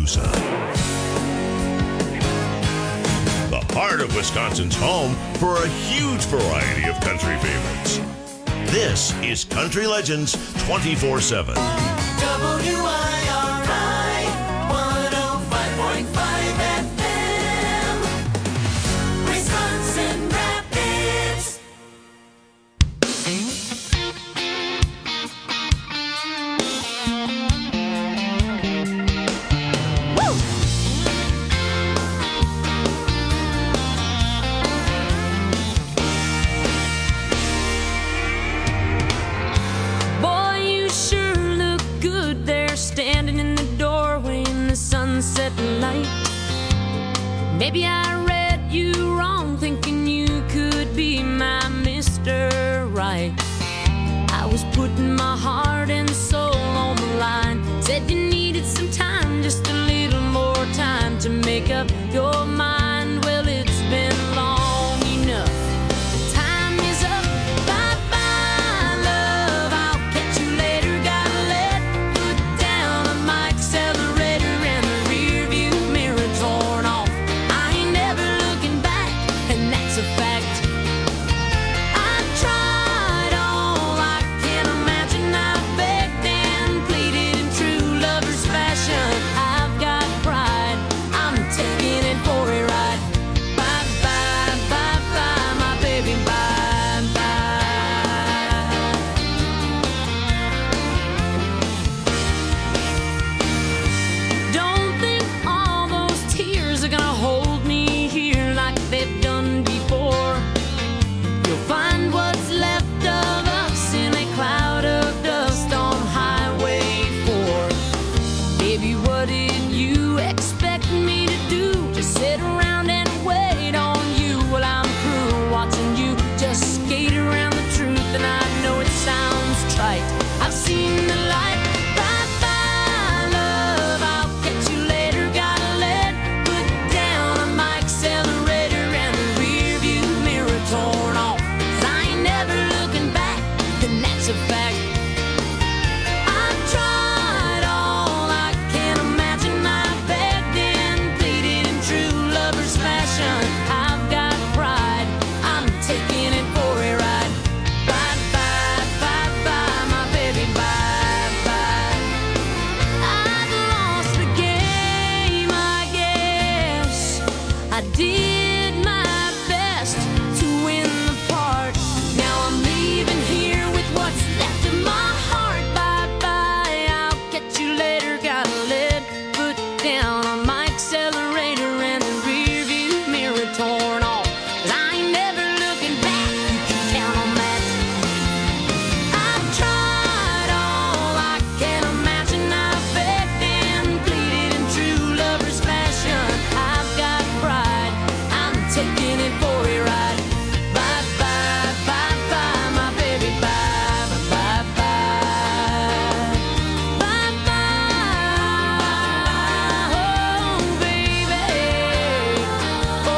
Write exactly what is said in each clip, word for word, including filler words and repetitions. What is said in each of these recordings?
Tuscaloosa. The heart of Wisconsin's home for a huge variety of country favorites. This is Country Legends twenty-four seven. W I R I one oh five point five F M, Wisconsin Rapids. Standing in the doorway in the sunset light. Maybe I read you wrong, thinking you could be my Mister Right. I was putting my heart and soul on the line. Said you needed some time, just a little more time to make up your mind. Well, it's been long enough. Time is up. Bye-bye, love. I'll catch you later. Gotta let put down on my accelerator and the rear view mirror torn off. I ain't never looking back, and that's a fact. I tried all I can imagine. I begged and pleaded in true lover's fashion. I've got pride. I'm taking it for a ride. Bye bye, bye bye, my baby, bye bye. Don't think all those tears are gonna hold me here like they've done before. You'll find what's left of us in a cloud of dust on Highway four. Baby, what did you expect me to do? Just sit around and wait on you while I'm cruel, watching you just skate around the truth. And I know it sounds trite, I've seen the light. Bye bye, love, I'll catch you later. Gotta let put down on my accelerator and the rear view mirror torn off. 'Cause I ain't never looking back, and that's a fact. I've tried all I can imagine. I begged and pleaded in true lover's fashion. I've got pride. I'm taking it for a ride. Bye bye, bye bye, my baby, bye bye. I've lost the game, I guess. I did my best to win the part. Now I'm leaving here with what's left of my heart. Bye bye, I'll catch you later. Gotta let put down on my accelerator and the rear view mirror torn off. 'Cause I ain't never looking back, you can count on that. I've tried all I can imagine. I've begged and pleaded in true lover's fashion. I've got pride. I'm taking it for a ride. Bye bye, bye bye, my baby, bye bye, bye bye, bye bye, oh baby, oh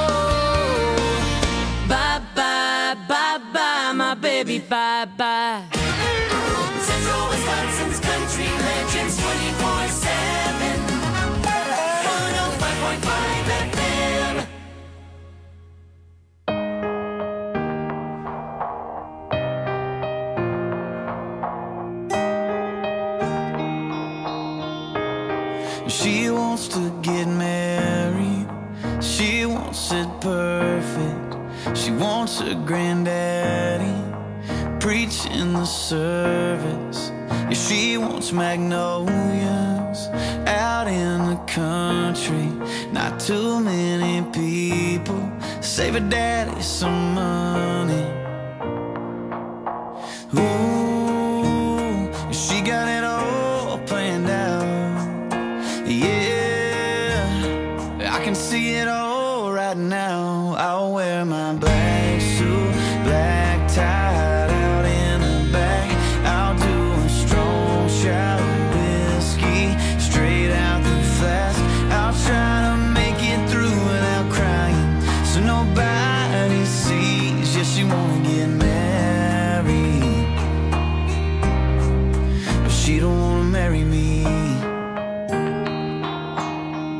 bye bye, bye bye, my baby, bye bye. Central Wisconsin's Country Legends twenty-four seven, one oh five point five F M. She wants to get married. She wants it perfect. She wants her granddaddy preaching the service. Yeah, she wants magnolias out in the country. Not too many people save her daddy some money. Ooh, she got it all planned out. Yeah, I can see it all right now. I'll wear my black suit, black tie out in the back. I'll do a strong shot of whiskey straight out the flask. I'll try to make it through without crying, so nobody sees. Yeah, she wanna get married, but she don't wanna marry me.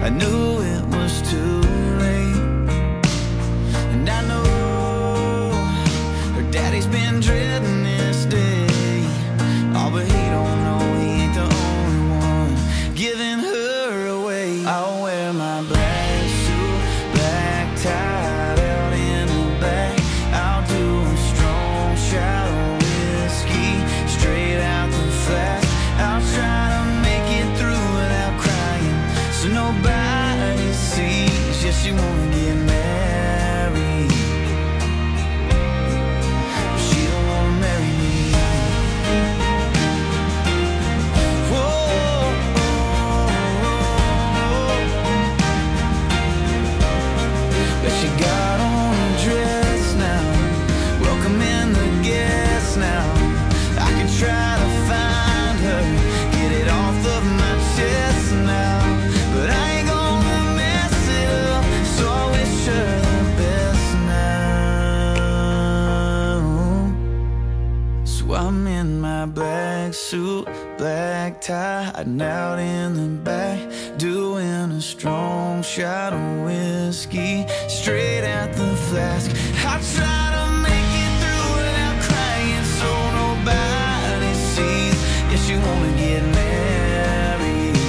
I knew it was too late. And I know her daddy's been dreading this day. Oh, but he don't know he ain't the only one giving her away. I'll wear my black suit, black tie out in the back. I'll do a strong shot of whiskey straight out the flask. I'll try to make it through without crying, so nobody sees. Yes, she wanna get married, but she don't wanna marry me. Whoa, but she got on a dress now, welcoming the guests now. I can try to find her, get it off of my chest now, but I ain't gonna mess it up, so I wish her the best now. So I'm in my black suit, black tie, hiding out in the back, doing a strong shot of whiskey straight out the flask. I try to make it through without crying, so nobody sees. Yes, you wanna get married.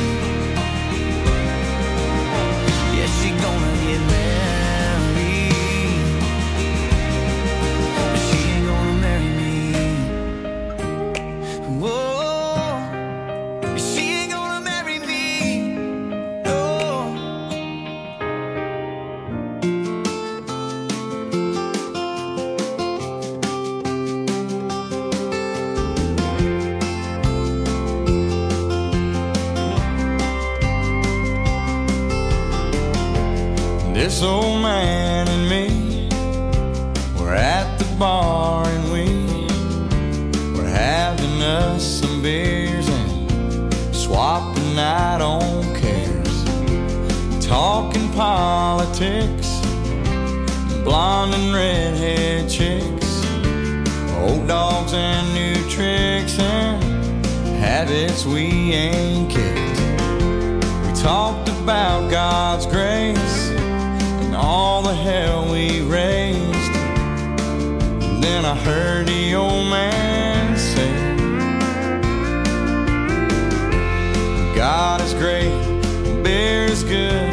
Yes, she gonna get married, but she ain't gonna marry me. Whoa, she ain't gonna marry me. No. This old man and me were at the bar and we were having us some beers and swapping out on cares, talking politics, blonde and redhead chicks, old dogs and new tricks and habits we ain't kicked. We talked about God's grace, all the hell we raised. And then I heard the old man say, God is great, beer is good,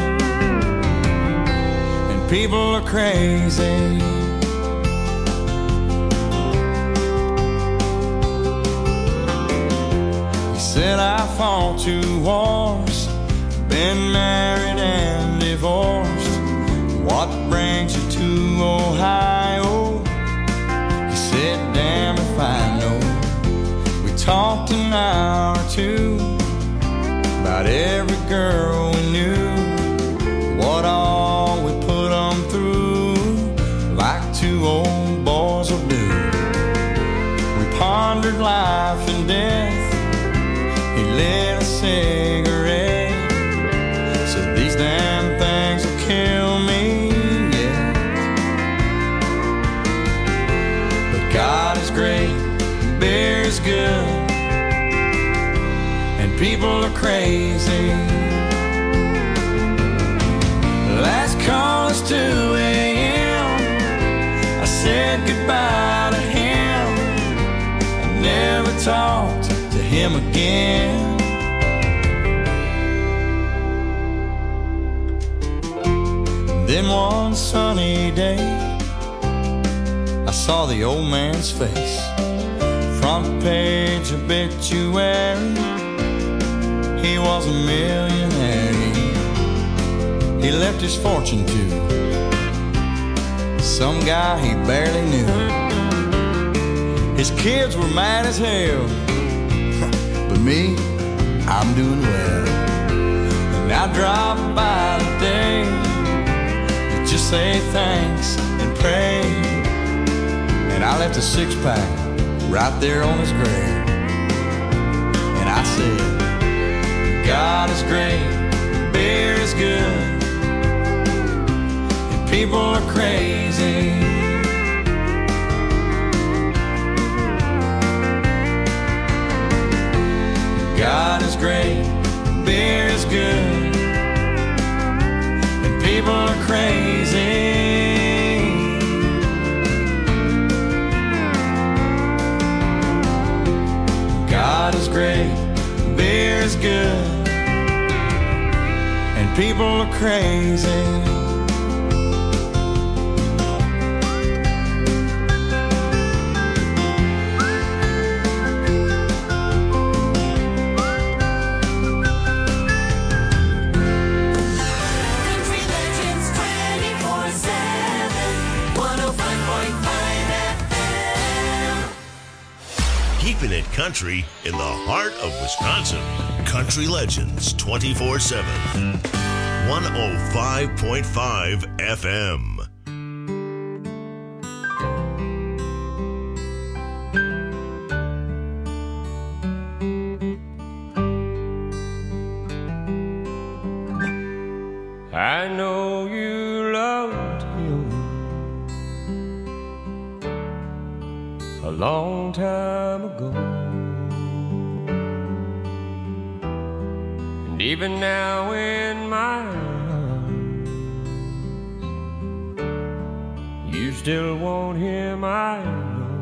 and people are crazy. He said I fought two wars, been married and divorced. What brings you to Ohio? He said, damn if I know. We talked an hour or two about every girl we knew, what all we put them through, like two old boys will do. We pondered life and death. He lit a cigarette, said these damn things will kill me. God is great, beer is good, and people are crazy. Last call is two a.m. I said goodbye to him. I never talked to him again. Then one sunny day I saw the old man's face, front page obituary. He was a millionaire. He left his fortune to some guy he barely knew. His kids were mad as hell, but me, I'm doing well. And I drop by today to just say thanks and pray. And I left a six-pack right there on his grave. And I said, God is great, beer is good, and people are crazy. God is great, beer is good, people are crazy. Country Legends twenty-four seven, one oh five point five F M. Keeping it country in the heart of Wisconsin. Country Legends twenty-four seven. one oh five point five F M. I know you loved him a long time ago, and even now in my arms, you still want him, I know.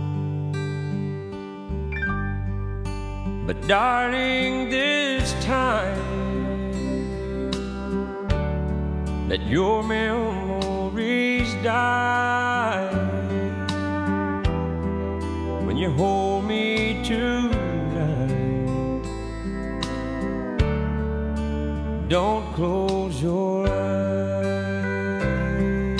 But darling, this time let your memories die when you hold me tonight. Don't close your eyes.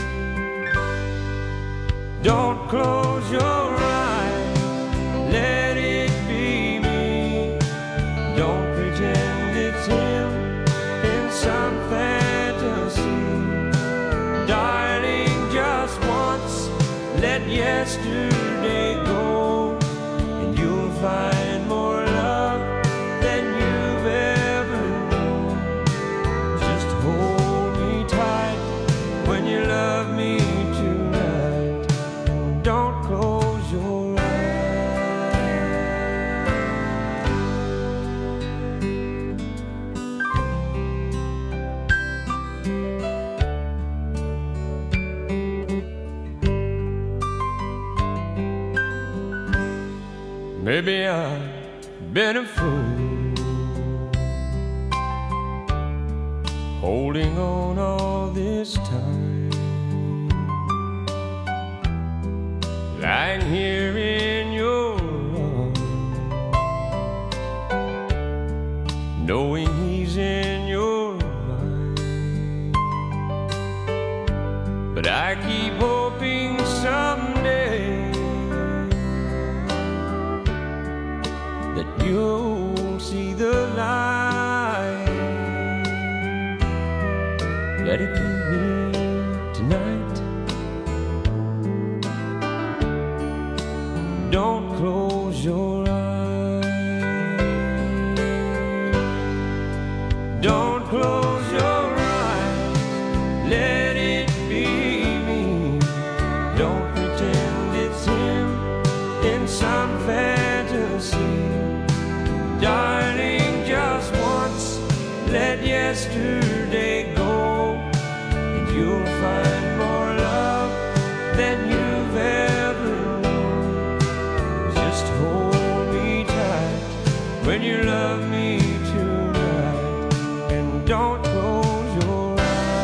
Don't close your eyes. Let it be me. Don't pretend it's him in some fantasy. Darling, just once, let yesterday go, and you'll find more love than you've ever known. Just hold me tight when you love me tonight, and don't close your eyes. Maybe I've been a fool, holding on all this time, lying here in your arms, knowing he's in your mind. But I keep hoping someday that you'll see the light. Let it be me tonight. Don't close your eyes. Don't close your eyes. Let it be me. Don't pretend it's him in some fantasy. Darling, just once, let yesterday go, and you'll find more love than you've ever known. Just hold me tight when you love me tonight, and don't close your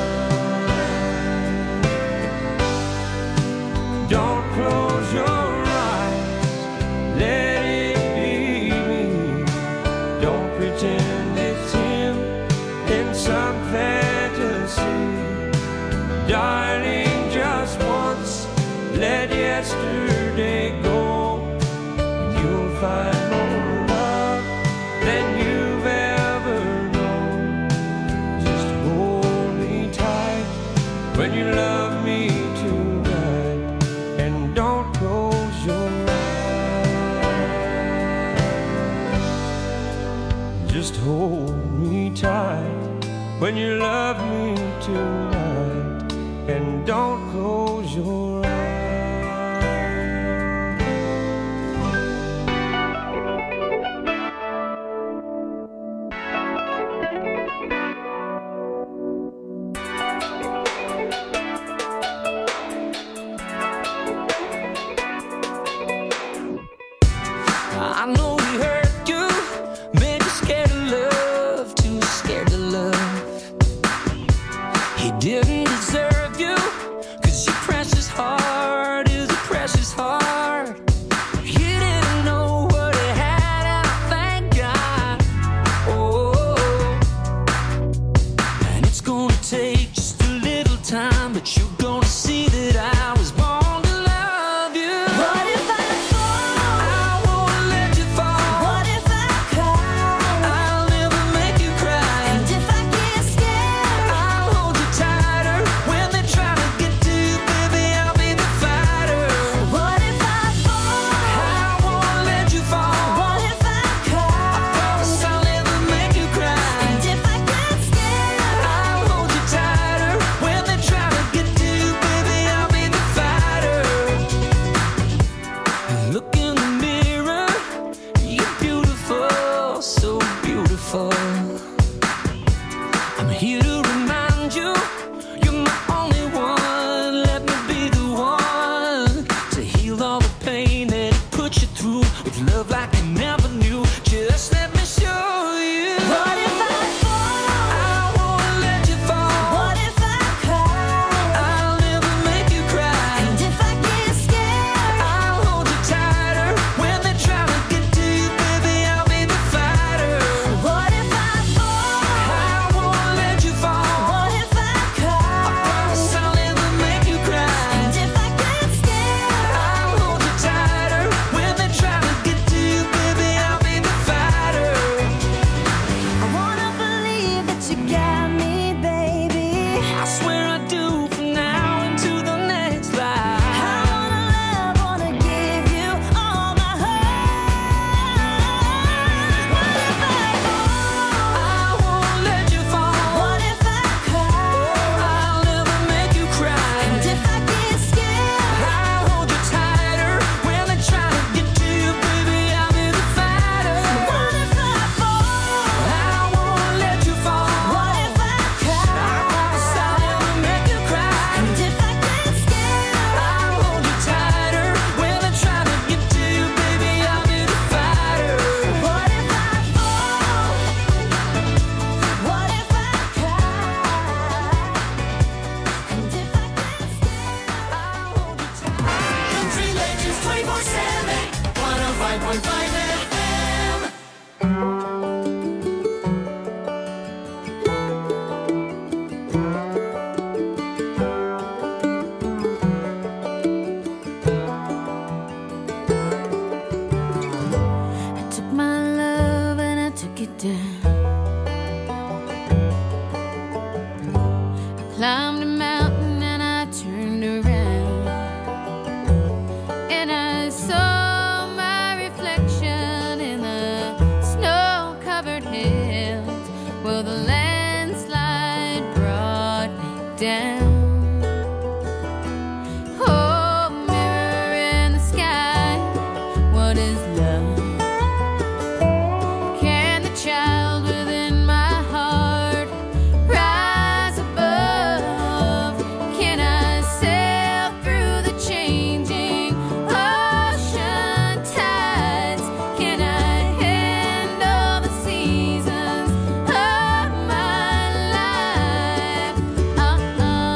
eyes. Don't close your eyes. Let pretend it's him in some fantasy. Darling, just once, let yesterday go, and you'll find more love than you've ever known. Just hold me tight when you love me tonight, and don't close your eyes. Just hold me tight when you love me tonight, and don't close your eyes. I know we hurt you, made you scared of love, too scared to love. didn't deserve you, 'cause your precious heart is a precious heart. You didn't know what it had, and I thank God. Oh, and it's gonna take just a little time, but you're gonna see that I was born to love you. What if I fall? I won't let you fall. What if I cry? I'll never make you cry. And if I get scared? I'll hold you tighter when they try to get to you, baby. I'll be the fighter. What if I fall? I won't let you fall. What if I cry? Promise I'll never make you cry. And if I get scared? I'll hold you tighter when they try to get to you, baby. I'll be the fighter. Look in the mirror, you're beautiful, so beautiful. I'm here to remind you, you're my only one. Let me be the one to heal all the pain that it put you through, with love like you never knew. Just let me show you. What if I fall? I won't let you fall. What if I cry? I'll never make you cry. And if I get scared? I'll hold you tighter when they try to get to you, baby. I'll be the fighter. What if I fall? I won't let you fall. What if I cry? Promise I'll never make you cry. And if I get scared? I'll hold you tighter when they try to get to you, baby. I'll be the fighter. I wanna believe that you got me, baby. I swear I do, from now into the next I life. wanna love, wanna give you all my heart. What if I fall? I won't let you fall. What if I cry? I'll never make you cry. And if I get scared? I'll hold you tighter when they try to get to you, baby. I'll be the fighter. What if I fall? I won't let you fall. What if I cry? I promise I'll never make you cry. And if I get scared? I'll hold you tighter when they try to get to you, baby. I'll be the fighter. What if I fall? What if I cry? And if I get scared? I'll hold you tighter. Country Legends twenty-four seven, one oh five point five F M. I took my love and I took it down. I climbed a mountain and I turned around, and I saw my reflection in the snow-covered hills. Well, the landslide brought me down. Oh, mirror in the sky, what is love? Can the child within my heart rise above? Can I sail through the changing ocean tides? Can I handle the seasons of my life? Uh-uh.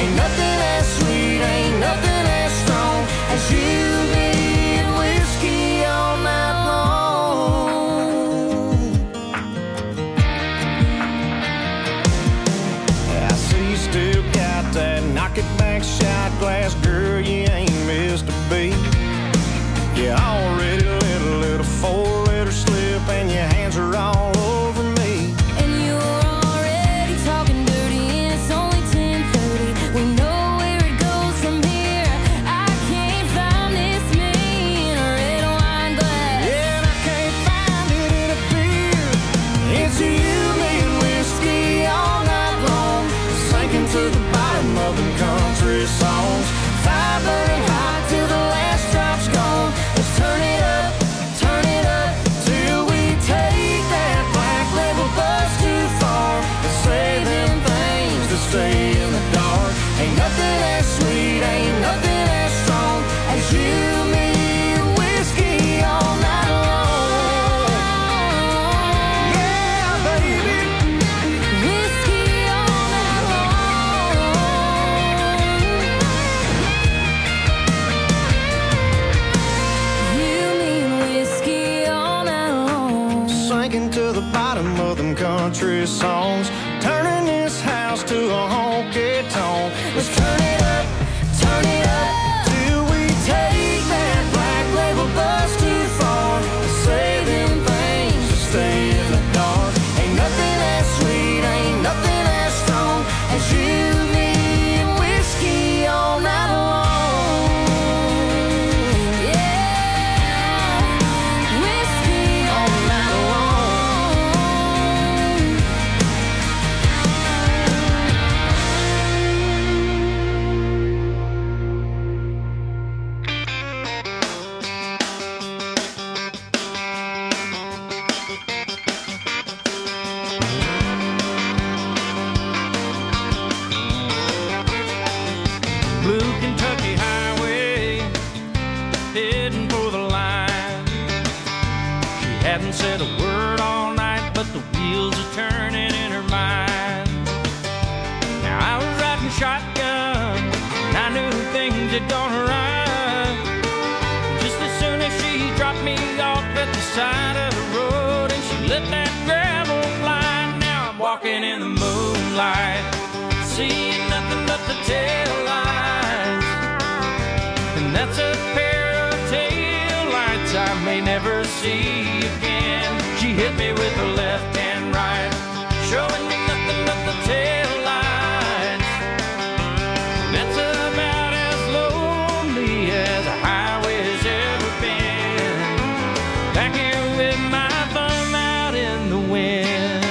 Ain't nothing as sweet, ain't nothing as strong as you, me, and whiskey all night long. I see you still got that knock it back shot glass, girl, you ain't missed a beat. You already let a little four-letter slip and your hands are all over me. And you're already talking dirty and it's only ten thirty. We know where it goes from here. I can't find this me in a red wine glass. Yeah, and I can't find it in a beer. It's you, me, and whiskey all night long, sinking to the bottom of them country songs. Fire burning hot till the last drop's gone. Let's turn it up, turn it up, till we take that black label bus too far and say them things to stay in the dark. Ain't nothing as sweet, ain't nothing as strong as you, me, and whiskey all night long. Yeah, baby. Whiskey all night long. You mean whiskey all night long. Sinking to the bottom of them country songs, turning this house to a honky tonk. Let's turn it up, turn it up, till we take that black label bus too far and say them things to stay in the dark. Ain't nothing as sweet, ain't nothing as strong as you, me, and whiskey all night long. Yeah, whiskey all night long. Blue Kentucky Highway, heading for the line. She hadn't said a word all night, but the wheels are turning in her mind. Now I was riding shotgun, and I knew things had gone right. Just as soon as she dropped me off at the side of the road, and she let that gravel fly. Now I'm walking in the moonlight, seeing nothing but the tail lights. And that's a pair of tail lights I may never see again. She hit me with her left and right, showing me nothing but the tail lights. That's about as lonely as a highway's ever been. Back here with my thumb out in the wind.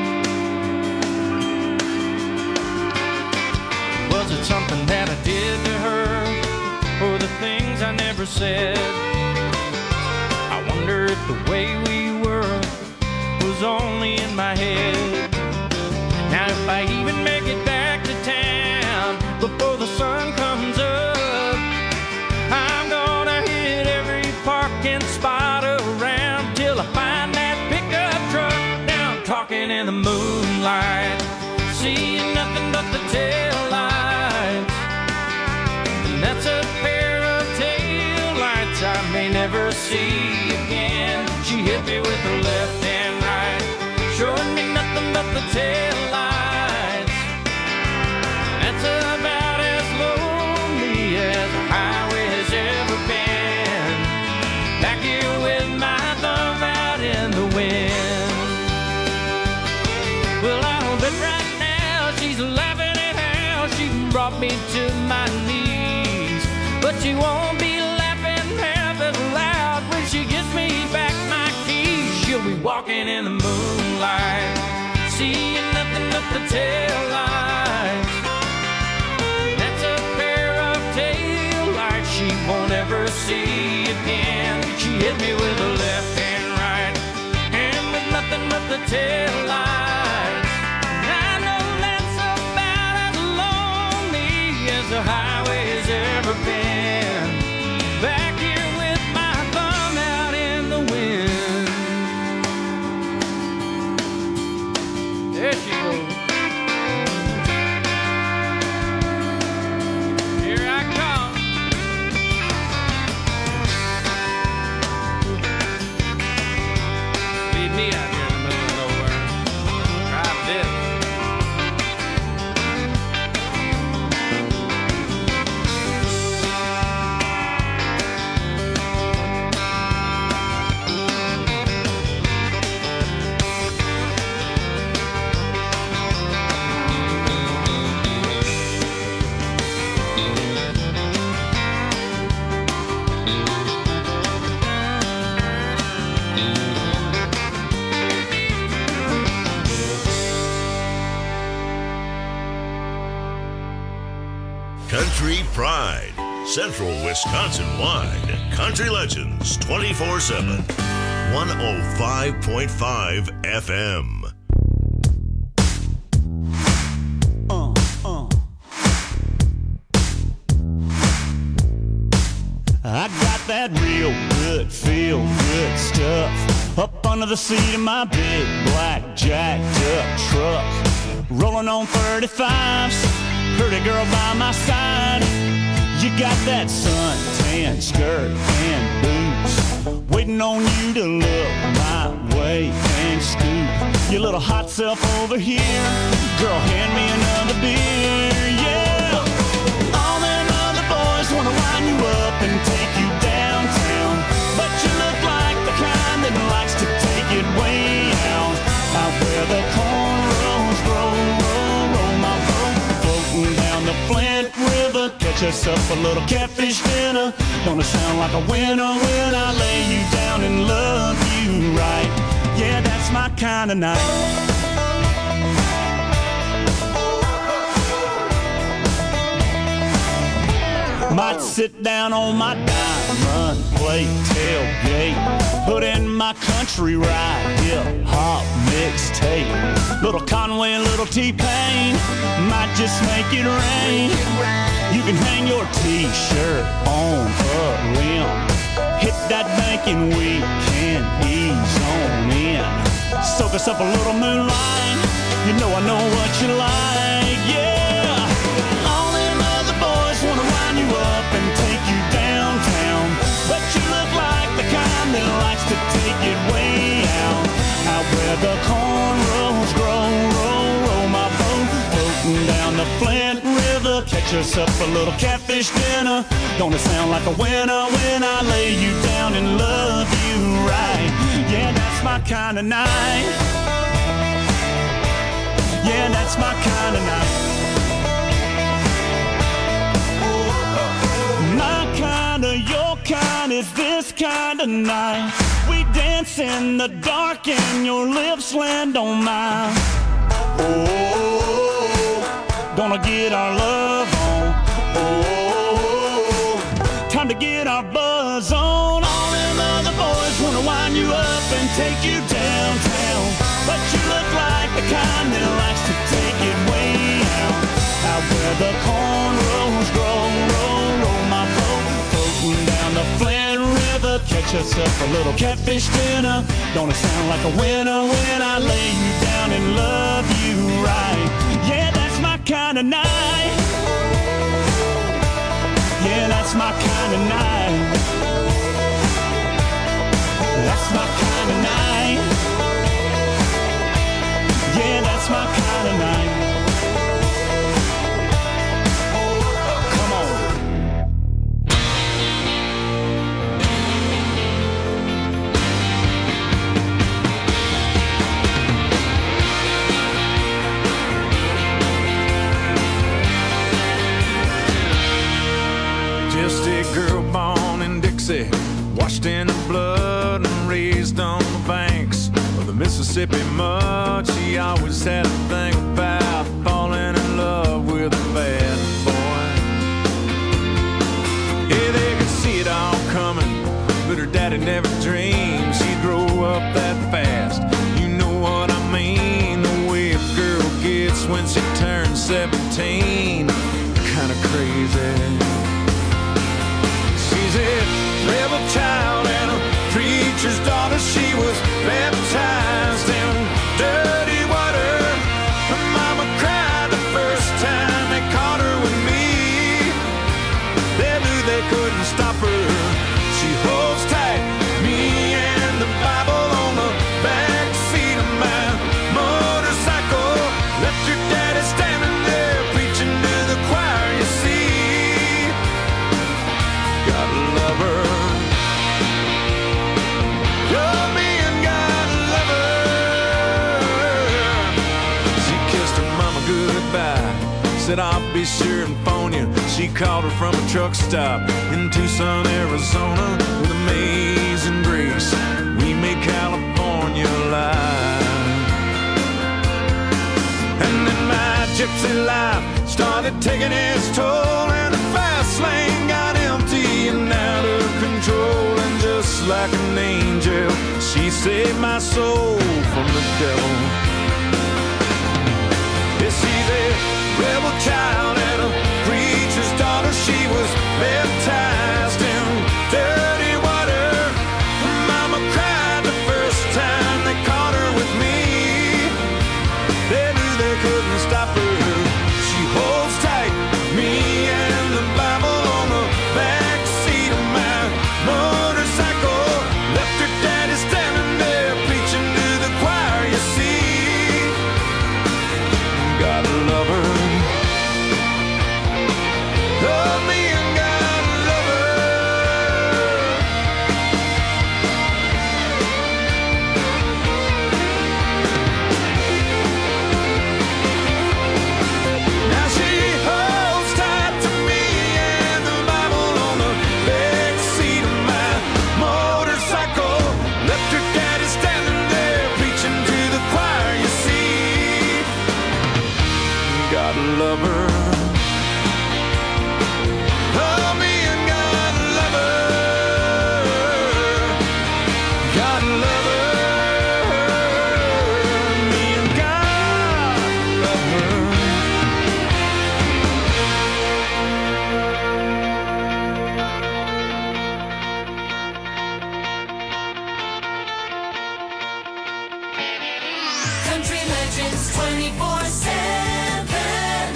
Was it something that I did to her, or the things I never said? I wonder if the way we were was only in my head. Now if I even make it back to town before the sun comes up, I'm gonna hit every parking spot around till I find that pickup truck. Now I'm talking in the moonlight, seeing nothing but the tail lights. And that's a pair of tail lights I may never see again. She hit me with her left and right, showing me nothing but the tail lights. That's about as lonely as a highway has ever been. Back here with my thumb out in the wind. Well, I don't bet right now she's laughing at how she brought me to my knees. But she won't be laughing half as loud when she gives me back my keys. She'll be walking in the moonlight, seeing nothing but the tail lights. That's a pair of tail lights she won't ever see again. She hit me with her left and right, and with nothing but the tail lights. I know that's about as lonely as the highway has ever been. Back here with my thumb out in the wind. There she goes. Country Pride. Central Wisconsin-wide. Country Legends twenty-four seven. one oh five point five F M. Uh, uh. I got that real good, feel good stuff up under the seat of my big black jacked up truck. Rolling on thirty-fives, pretty girl by my side. You got that suntan skirt and boots, waiting on you to look my way and scoop your little hot self over here. Girl, hand me another beer, yeah. All them other boys wanna wind you up and take you downtown, but you look like the kind that likes to take it way out. Out where the cornrows grow, roll, roll my boat, floating down the Flint River. Catch us up a little catfish dinner. Gonna sound like a winner when I lay you down and love you right. Yeah, that's my kind of night. Might sit down on my diamond plate tailgate, put in my country ride, hip hop mixtape. Little Conway, little T-Pain, might just make it rain. You can hang your t-shirt on a rim, hit that bank and we can ease on in. Soak us up a little moonlight, you know I know what you like, yeah. All them other boys wanna wind you up and take you downtown, but you look like the kind that likes to take it way out. Out where the cornrows grow, roll, roll my boat, floating down the Flint River. Catch us up a little catfish dinner. Gonna sound like a winner when I lay you down and love you right. Yeah, that's my kind of night. Yeah, that's my kind of night. My kind of, your kind is this kind of night. We dance in the dark and your lips land on mine. Oh, gonna get our love on. Oh, time to get our buzz on. All them other boys wanna wind you up and take you downtown, but you look like the kind that likes to take it way out. Out where the cornrows grow, roll, roll my boat, floating down the Flint River. Catch us up a little catfish dinner. Gonna sound like a winner when I lay you down and love you right. Yeah, that's my kind of night. Yeah, that's my kind of night. That's my kind of night. Yeah, that's my kind of night. Come on. Just a girl born in Dixie, washed in the blood and raised on the banks of the Mississippi mud. She always had a thing about falling in love with a bad boy. Yeah, they could see it all coming, but her daddy never dreamed she'd grow up that fast. You know what I mean, the way a girl gets when she turns seventeen. Kinda crazy. She's a rebel child and a preacher's daughter. She was baptized in dirty water. Her mama cried the first time they caught her with me. They knew they couldn't stop her. She holds tight, me and the Bible on the back seat of my motorcycle. Left your daddy standing there preaching to the choir, you see. Gotta love her. Love me and gotta love her. She kissed her mama goodbye, said I'll be sure and phone you. She called her from a truck stop in Tucson, Arizona. With amazing grace, we made California alive. And then my gypsy life started taking its toll. She saved my soul from the devil. Yeah, she's a rebel child and a preacher's daughter. She was baptized in dirty water. Mama cried the first time they caught her with me. They knew they couldn't stop her. She holds tight, me and the Bible on the back seat of my motorcycle. Left her daddy standing there preaching to the choir, you see. Gotta love her. Love me and gotta love her. Now she holds tight to me and the Bible on the back seat of my motorcycle. Left her daddy standing there preaching to the choir, you see. Gotta love her. Love me and gotta love her. Gotta love her. Me and gotta love her. Country Legends twenty-four seven.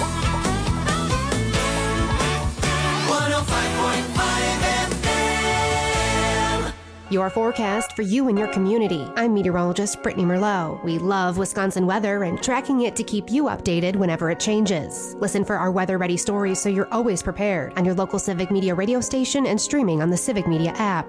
one oh five point five F M. Your forecast for you and your community. I'm meteorologist Brittany Merlot. We love Wisconsin weather and tracking it to keep you updated whenever it changes. Listen for our weather-ready stories so you're always prepared on your local Civic Media radio station and streaming on the Civic Media app.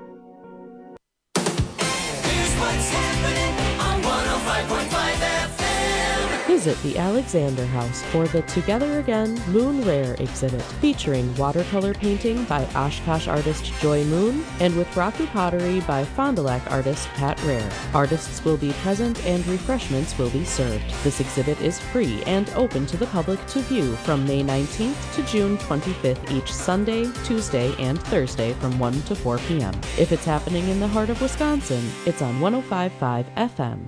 Here's what's happening on one oh five point five F M. Visit the Alexander House for the Together Again Moon Rare exhibit, featuring watercolor painting by Oshkosh artist Joy Moon and with Raku pottery by Fond du Lac artist Pat Rare. Artists will be present and refreshments will be served. This exhibit is free and open to the public to view from May nineteenth to June twenty-fifth each Sunday, Tuesday, and Thursday from one to four p.m. If it's happening in the heart of Wisconsin, it's on one oh five point five F M.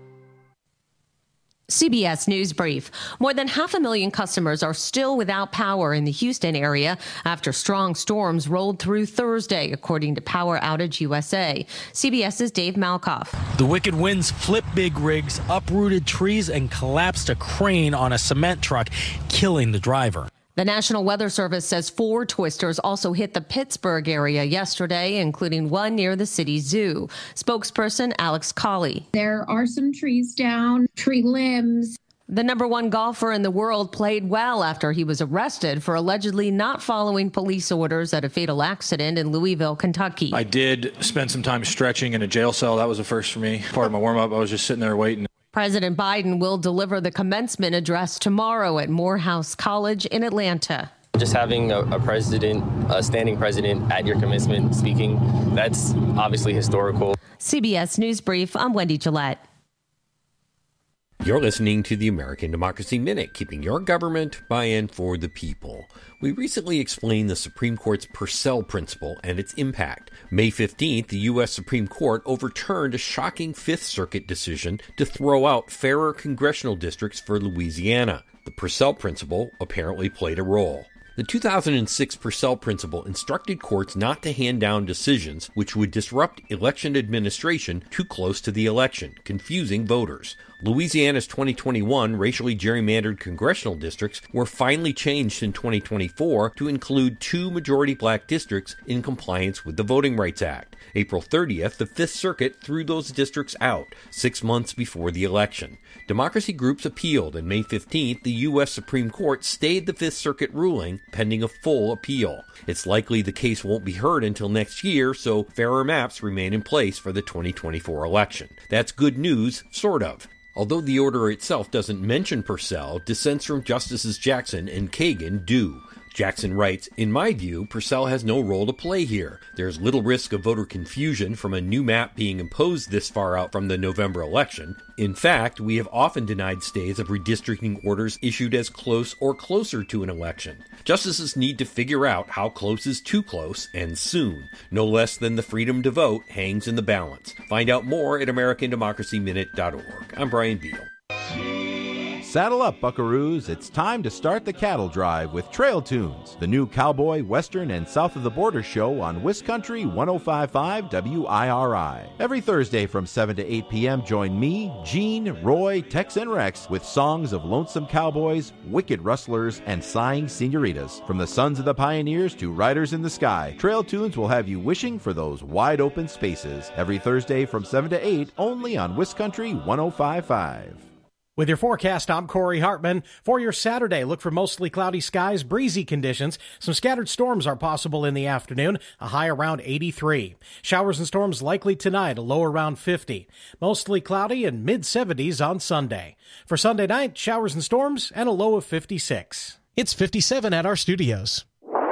C B S News Brief. More than half a million customers are still without power in the Houston area after strong storms rolled through Thursday, according to Power Outage U S A. CBS's Dave Malkoff. The wicked winds flipped big rigs, uprooted trees, and collapsed a crane on a cement truck, killing the driver. The National Weather Service says four twisters also hit the Pittsburgh area yesterday, including one near the city zoo. Spokesperson Alex Colley. There are some trees down, tree limbs. The number one golfer in the world played well after he was arrested for allegedly not following police orders at a fatal accident in Louisville, Kentucky. I did spend some time stretching in a jail cell. That was a first for me. Part of my warm-up, I was just sitting there waiting. President Biden will deliver the commencement address tomorrow at Morehouse College in Atlanta. Just having a, a president, a standing president at your commencement speaking, that's obviously historical. C B S News Brief, I'm Wendy Gillette. You're listening to the American Democracy Minute, keeping your government by and for the people. We recently explained the Supreme Court's Purcell principle and its impact. May fifteenth, the U S Supreme Court overturned a shocking Fifth Circuit decision to throw out fairer congressional districts for Louisiana. The Purcell principle apparently played a role. The two thousand six Purcell principle instructed courts not to hand down decisions which would disrupt election administration too close to the election, confusing voters. Louisiana's twenty twenty-one racially gerrymandered congressional districts were finally changed in twenty twenty-four to include two majority black districts in compliance with the Voting Rights Act. April thirtieth, the Fifth Circuit threw those districts out, six months before the election. Democracy groups appealed, and May fifteenth, the U S Supreme Court stayed the Fifth Circuit ruling pending a full appeal. It's likely the case won't be heard until next year, so fairer maps remain in place for the twenty twenty-four election. That's good news, sort of. Although the order itself doesn't mention Purcell, dissents from Justices Jackson and Kagan do. Jackson writes, in my view, Purcell has no role to play here. There's little risk of voter confusion from a new map being imposed this far out from the November election. In fact, we have often denied stays of redistricting orders issued as close or closer to an election. Justices need to figure out how close is too close, and soon. No less than the freedom to vote hangs in the balance. Find out more at American Democracy Minute dot org. I'm Brian Beal. Saddle up, buckaroos. It's time to start the cattle drive with Trail Tunes, the new cowboy, western, and south of the border show on Wiscountry one oh five point five W I R I. Every Thursday from seven to eight p.m., join me, Gene, Roy, Tex, and Rex with songs of lonesome cowboys, wicked rustlers, and sighing senoritas. From the sons of the pioneers to riders in the sky, Trail Tunes will have you wishing for those wide open spaces. Every Thursday from seven to eight, only on Wiscountry one oh five point five. With your forecast, I'm Corey Hartman. For your Saturday, look for mostly cloudy skies, breezy conditions. Some scattered storms are possible in the afternoon, a high around eighty-three. Showers and storms likely tonight, a low around fifty. Mostly cloudy and mid seventies on Sunday. For Sunday night, showers and storms and a low of fifty-six. It's fifty-seven at our studios.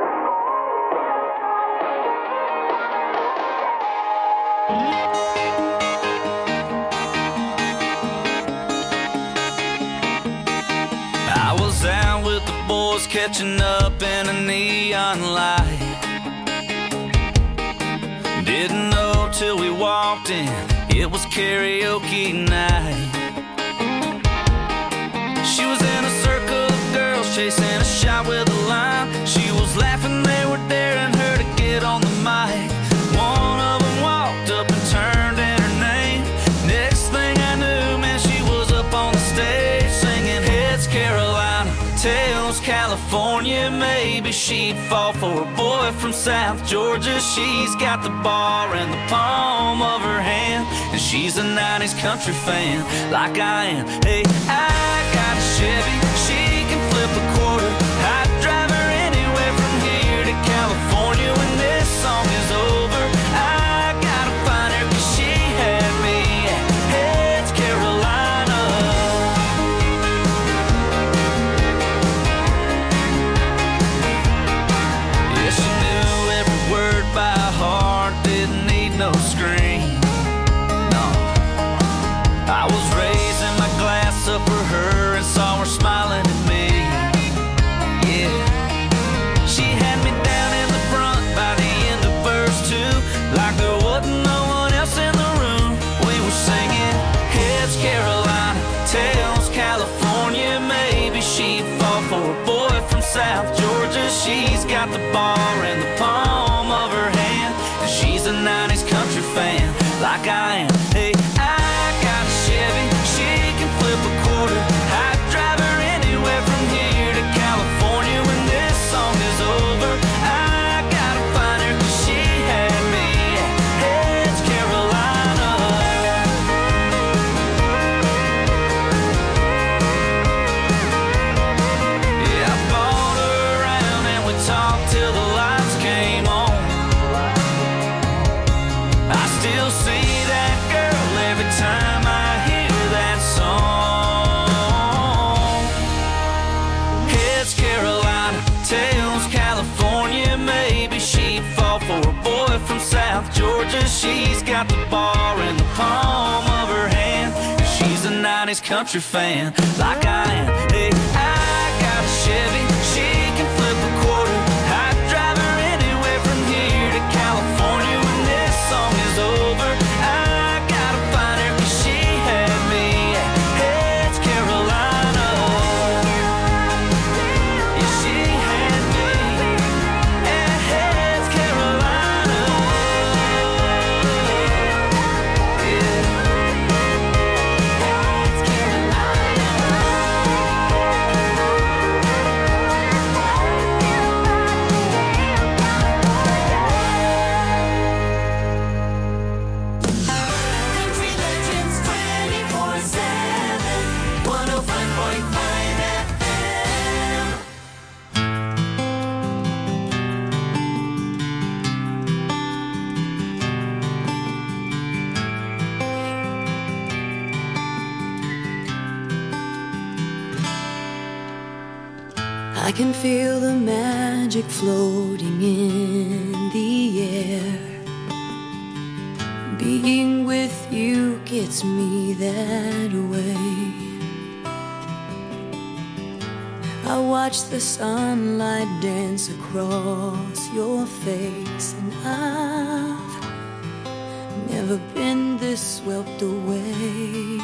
Out with the boys catching up in a neon light. Didn't know till we walked in, it was karaoke night. She was in a circle of girls chasing a shot with a line. She was laughing, they were daring her to get on the mic. One of them walked up and turned in her name. Next thing I knew, man, she was up on the stage singing Heads Carolina, Tails California. Maybe she'd fall for a boy from South Georgia. She's got the bar in the palm of her hand, and she's a nineties country fan like I am. Hey, I got a Chevy, she can flip a quarter. I'd drive her anywhere from here to California. When this song is over, I gotta find her, 'cause she had me at Heads Carolina. Yeah, she knew every word by heart, didn't need no screen. No, I was raising my glass up for her and saw her smiling at me. Yeah, she had me down in the front by the end of verse two, like there wasn't no one else in the room. We were singing Heads Carolina, Tails California. Maybe she'd fall for a boy from South Georgia. She's got the bar in the palm of her hand, and she's a nineties country fan like I am. Hey, I got a Chevy, she can flip a quarter. I'd drive her anywhere from here to California. When this song is over, I gotta find her, 'cause she had me at Heads Carolina. Yeah, I bought her around and we talked till the lights came on. I still see that girl every time I hear that song. Heads Carolina, Tails California. Maybe she'd fall for a boy from South Georgia. She's got the bar in the palm of her hand, and she's a nineties country fan like I am. Hey, I got a Chevy, she can flip a quarter. I'd drive her anywhere from here to California. When this song is over, I gotta find her, 'cause she had me at Heads Carolina. Yeah, she had me at Heads Carolina. Yeah. Heads Country Legends twenty-four seven, one oh five point five F M. I can feel the man magic floating in the air. Being with you gets me that way. I watch the sunlight dance across your face, and I've never been this swept away.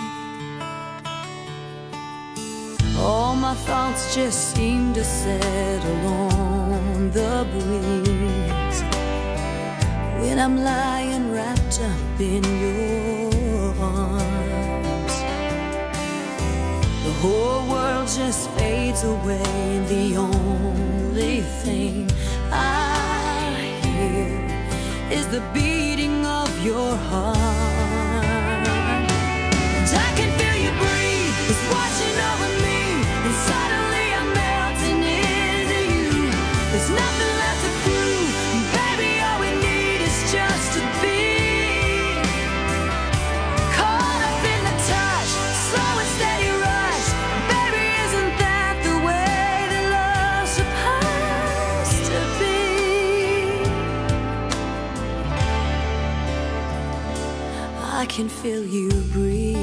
All my thoughts just seem to settle on the breeze when I'm lying wrapped up in your arms. The whole world just fades away, and the only thing I hear is the beating of your heart. And I can feel you breathe, it's washing over me, and suddenly I'm melting into you. There's nothing left to prove, baby, all we need is just to be caught up in the touch, slow and steady rush. Baby, isn't that the way that love's supposed to be? I can feel you breathe.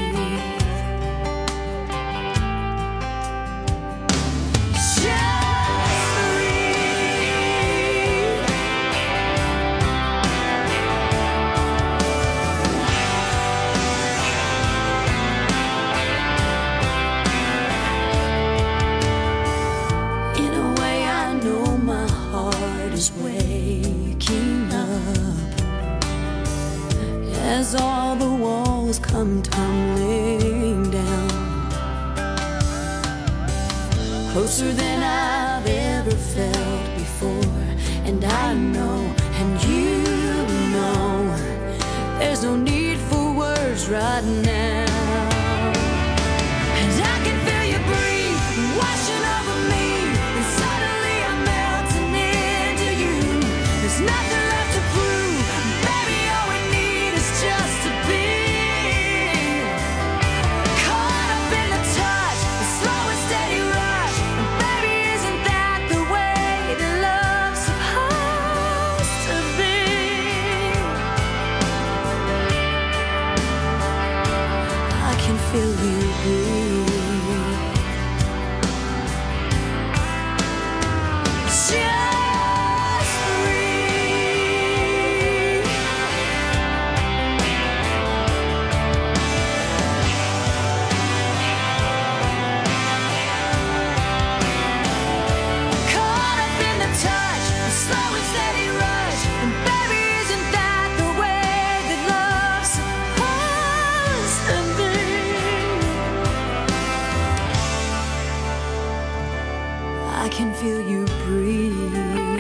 As all the walls come tumbling down, closer than I've ever felt before. And I know, and you know, there's no need for words right now. And I can feel you breathe, washing over me, and suddenly I'm melting into you. There's nothing left to prove, baby, all we need is just to be caught up in the touch, the slow and steady rush. And baby, isn't that the way that love's supposed to be? I can feel you breathe. Just breathe. Caught up in the touch, the slow and steady rush. And baby, isn't that the way that love's supposed to be? I can feel you breathe.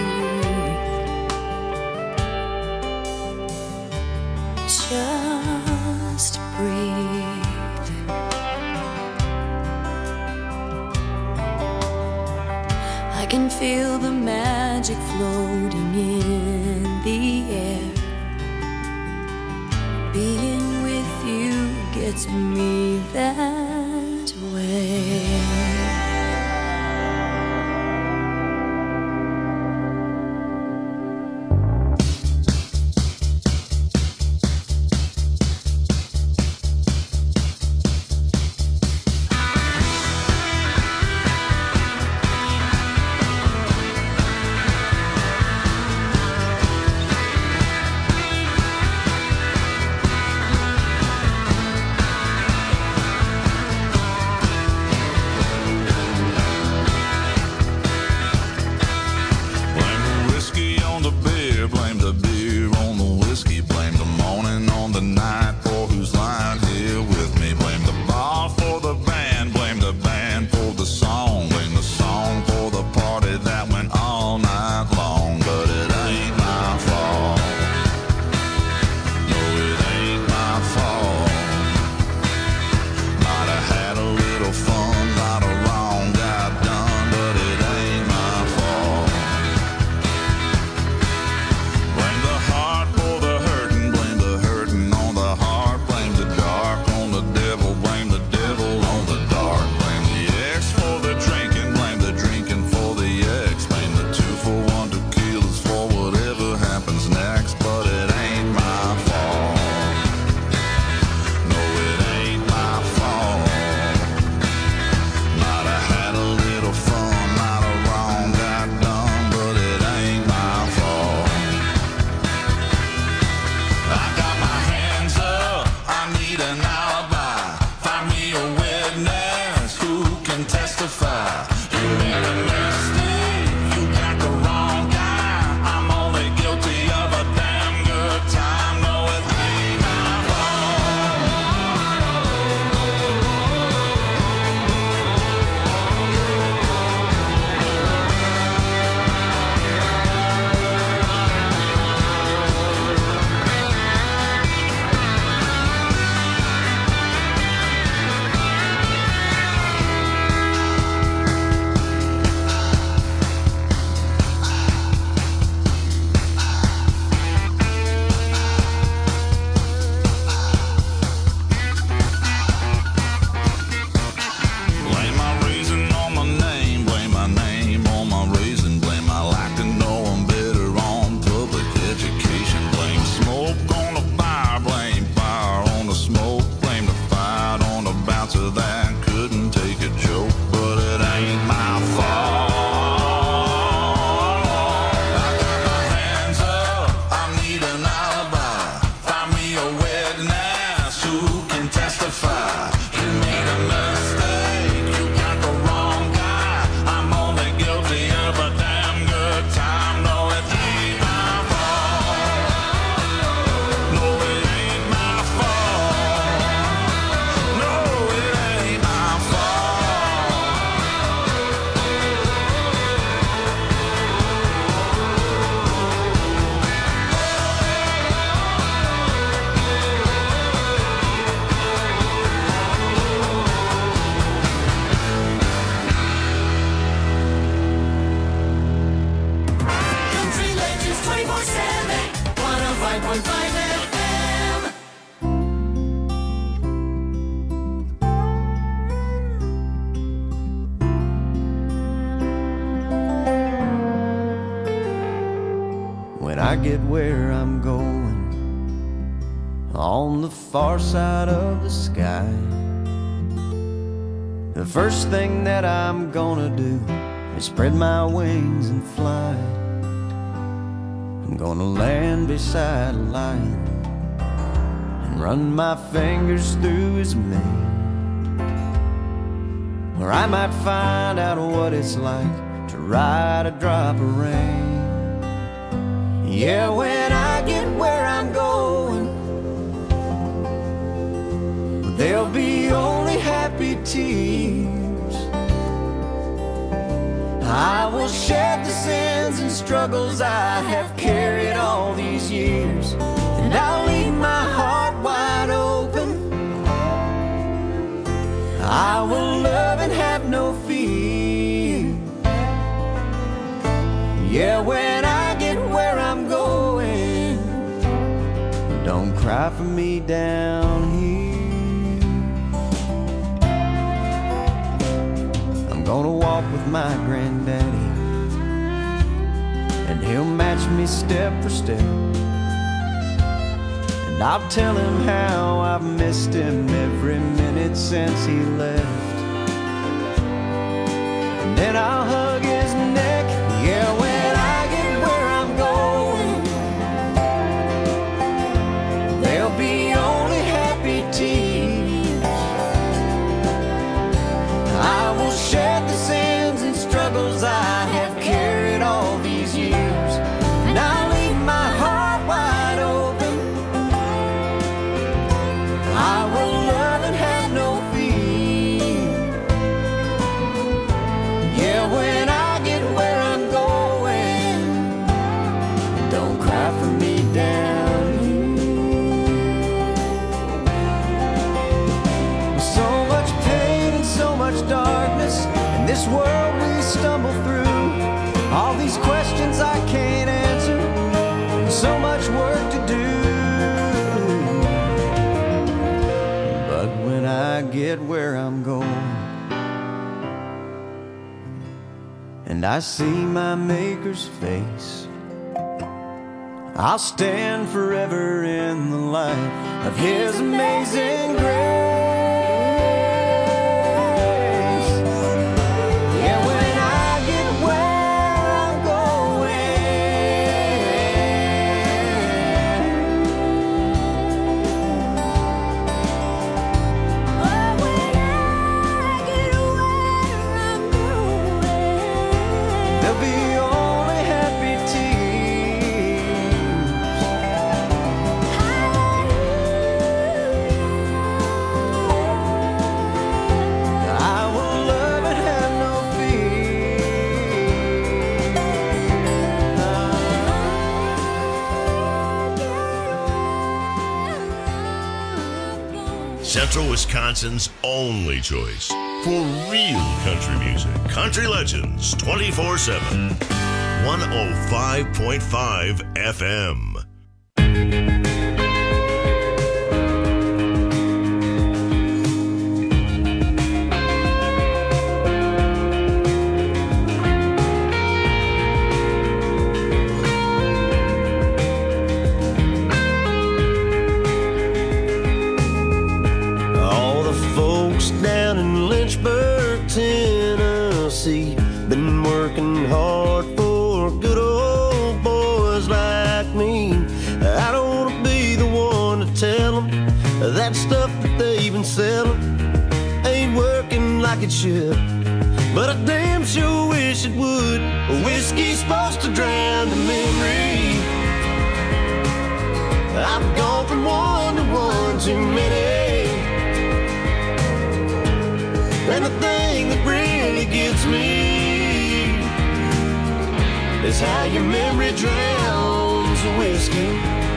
Just breathe. I can feel the magic floating in the air. Being with you gets me that way. five point five F M. When I get where I'm going, on the far side of the sky, the first thing that I'm gonna do is spread my wings and fly. I'm gonna land beside a lion and run my fingers through his mane. Or I might find out what it's like to ride a drop of rain. Yeah, when I get where I'm going, there'll be only happy tears. I will shed the sins and struggles I have carried all these years, and I'll leave my heart wide open. I will love and have no fear. Yeah, when I get where I'm going, don't cry for me down here. I'm gonna walk with my granddaddy, and he'll match me step for step. And I'll tell him how I've missed him every minute since he left. And then I'll hug his neck. Yeah, when I get where I'm going, there'll be only happy tears. I will shed the sins and struggles I have carried all these years, and I'll leave my heart wide open. I will love and have no fear. Yeah, when I get where I'm going, don't cry for me down here. So much pain and so much darkness in this world we stumble through. All these questions I can't answer, and so much work to do. But when I get where I'm going, and I see my Maker's face, I'll stand forever in the light of His amazing grace. Yeah, when I get where I'm going, there'll be only happy tears. I will love and have no fear. Central Wisconsin's only choice for real country music. Country Legends twenty-four seven. one oh five point five F M. All the folks down in Lynchburg, Tennessee, been working hard for good old boys like me. I don't want to be the one to tell them that stuff that they've been selling ain't working like it should, but I damn sure wish it would. Whiskey's supposed to drown the memory. I've gone from one to one too many. And the thing that really gets me is how your memory drowns the whiskey.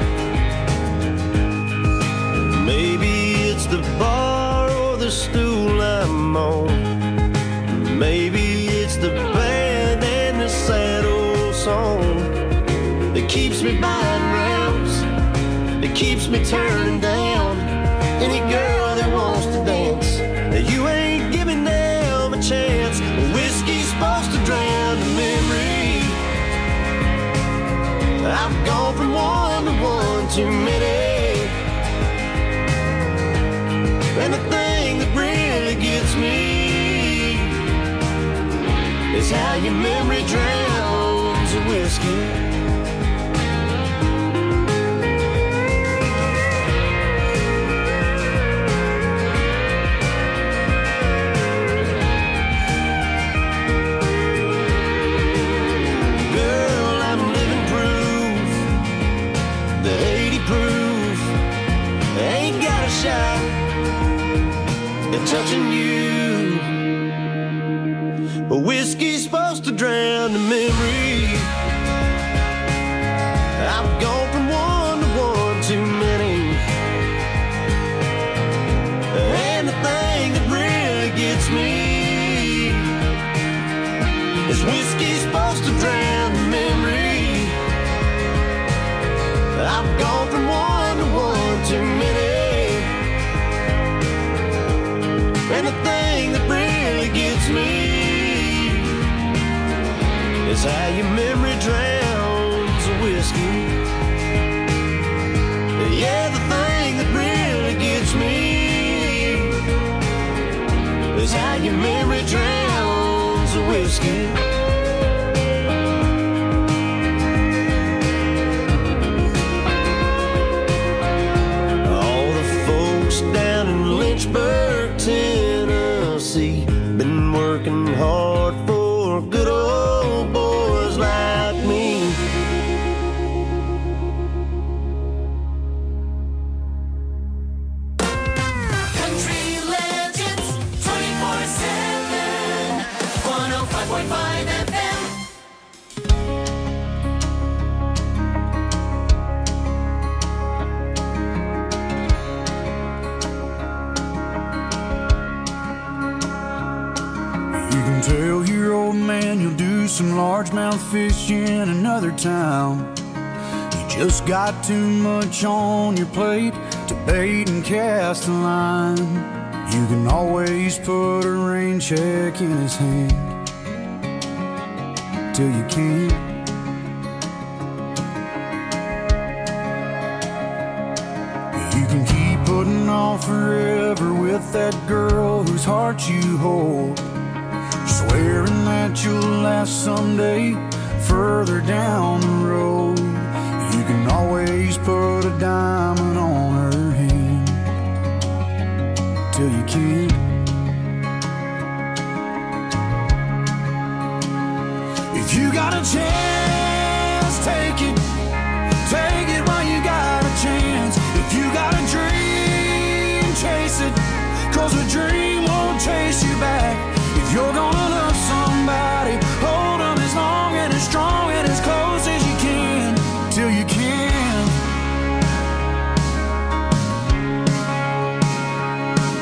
Maybe it's the bar or the stool I'm on. Maybe it's the band and the sad old song that keeps me buying rounds that keeps me turning down any girl that wants to dance. You ain't giving them a chance. Whiskey's supposed to drown the memory. I've gone from one to one too many. And the thing that really gets me is how your memory drowns the whiskey. Touching you, but whiskey's supposed to drown the memory. I've gone from one to one too many, and the thing that really gets me is whiskey's supposed to drown the memory. I've gone from one to one too many. And the thing that really gets me is how your memory drowns the whiskey. Yeah, the thing that really gets me is how your memory drowns the whiskey. All the folks down in Lynchburg, Tennessee, been working hard for good old boys like me. Country Legends twenty-four seven, one oh five point five F M. Tell your old man you'll do some largemouth fish in another town. You just got too much on your plate to bait and cast a line. You can always put a rain check in his hand till you can't. You can keep putting off forever with that girl whose heart you hold, swearing that you'll last someday further down the